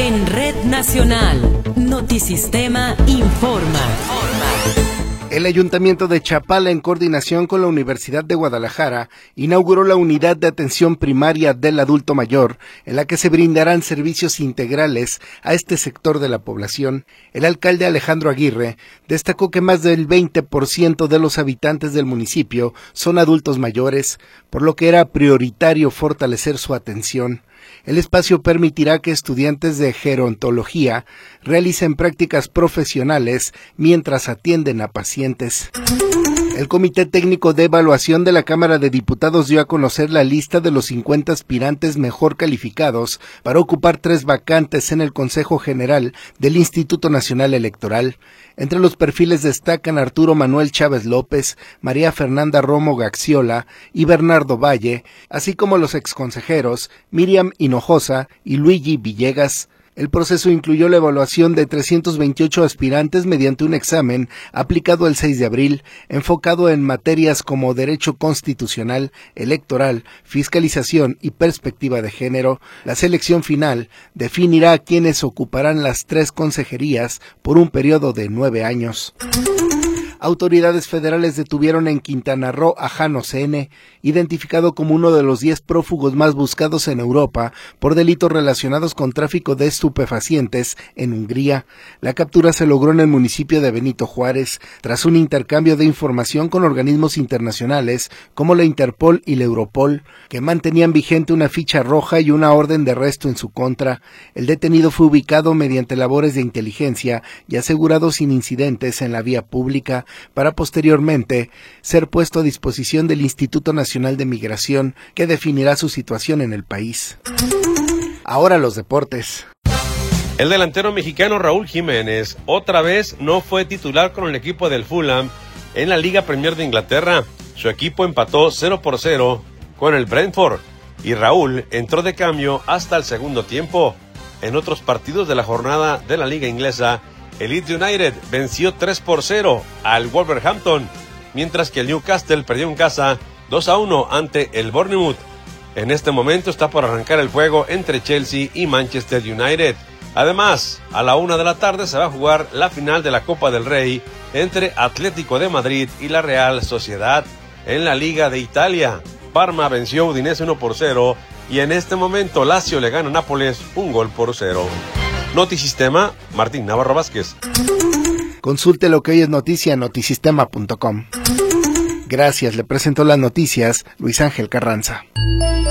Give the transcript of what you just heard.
En Red Nacional, Notisistema informa. El Ayuntamiento de Chapala, en coordinación con la Universidad de Guadalajara, inauguró la unidad de atención primaria del adulto mayor, en la que se brindarán servicios integrales a este sector de la población. El alcalde Alejandro Aguirre destacó que más del 20% de los habitantes del municipio son adultos mayores, por lo que era prioritario fortalecer su atención. El espacio permitirá que estudiantes de gerontología realicen prácticas profesionales mientras atienden a pacientes. El Comité Técnico de Evaluación de la Cámara de Diputados dio a conocer la lista de los 50 aspirantes mejor calificados para ocupar 3 vacantes en el Consejo General del Instituto Nacional Electoral. Entre los perfiles destacan Arturo Manuel Chávez López, María Fernanda Romo Gaxiola y Bernardo Valle, así como los exconsejeros Miriam Hinojosa y Luigi Villegas. El proceso incluyó la evaluación de 328 aspirantes mediante un examen aplicado el 6 de abril, enfocado en materias como derecho constitucional, electoral, fiscalización y perspectiva de género. La selección final definirá a quienes ocuparán las 3 consejerías por un periodo de 9 años. Autoridades federales detuvieron en Quintana Roo a Jano Sene, identificado como uno de los 10 prófugos más buscados en Europa por delitos relacionados con tráfico de estupefacientes en Hungría. La captura se logró en el municipio de Benito Juárez, tras un intercambio de información con organismos internacionales como la Interpol y la Europol, que mantenían vigente una ficha roja y una orden de arresto en su contra. El detenido fue ubicado mediante labores de inteligencia y asegurado sin incidentes en la vía pública, para posteriormente ser puesto a disposición del Instituto Nacional de Migración, que definirá su situación en el país. Ahora los deportes. El delantero mexicano Raúl Jiménez otra vez no fue titular con el equipo del Fulham en la Liga Premier de Inglaterra. Su equipo empató 0-0 con el Brentford y Raúl entró de cambio hasta el segundo tiempo. En otros partidos de la jornada de la Liga Inglesa, el Leeds United venció 3-0 al Wolverhampton, mientras que el Newcastle perdió en casa 2-1 ante el Bournemouth. En este momento está por arrancar el juego entre Chelsea y Manchester United. Además, a la 1 de la tarde se va a jugar la final de la Copa del Rey entre Atlético de Madrid y la Real Sociedad. En la Liga de Italia, Parma venció a Udinese 1-0 y en este momento Lazio le gana a Nápoles 1-0. Notisistema, Martín Navarro Vázquez. Consulte lo que hoy es noticia en notisistema.com. Gracias, le presentó las noticias Luis Ángel Carranza.